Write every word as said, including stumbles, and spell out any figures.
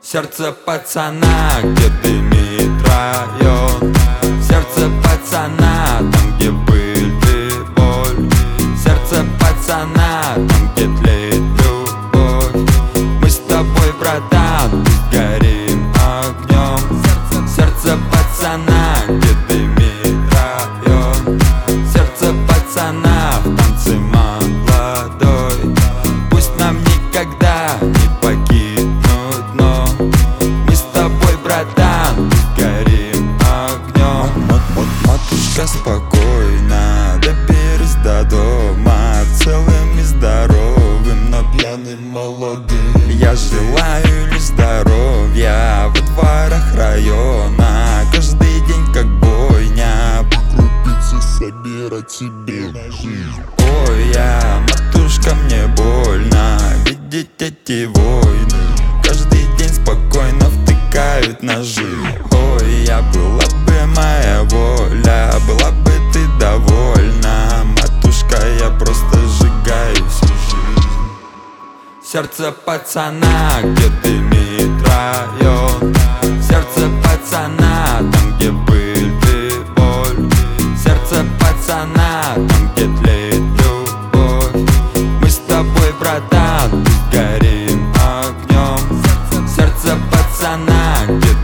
Сердце пацана, где дымит район. Сердце пацана, там где пыль и боль. Сердце пацана, там где тлеет любовь. Мы с тобой, братан, пусть горим огнем. Сердце пацана, где дымит район. Сердце пацана, в танце молодой. Пусть нам никогда не покинуть, но мы с тобой, братан, пусть горим огнем. Матушка, спокойно, доберись до дома целым и здоровым, но пьяным молодым. Я желаю лишь здоровья во дворах района. Каждый день как бойня, по крупице собирать себе на жизнь. Ой, я, матушка, мне больно видеть эти войны. Каждый день спокойно втыкают ножи. Ой, я, была бы моя воля, была бы ты довольна. Матушка, я просто сжигаю всю жизнь. Сердце пацана, где дымит район. Сердце пацана, там где пыль и боль. Сердце пацана, там где тлеет любовь. Мы с тобой, братан, пусть горим огнем. Сердце пацана, где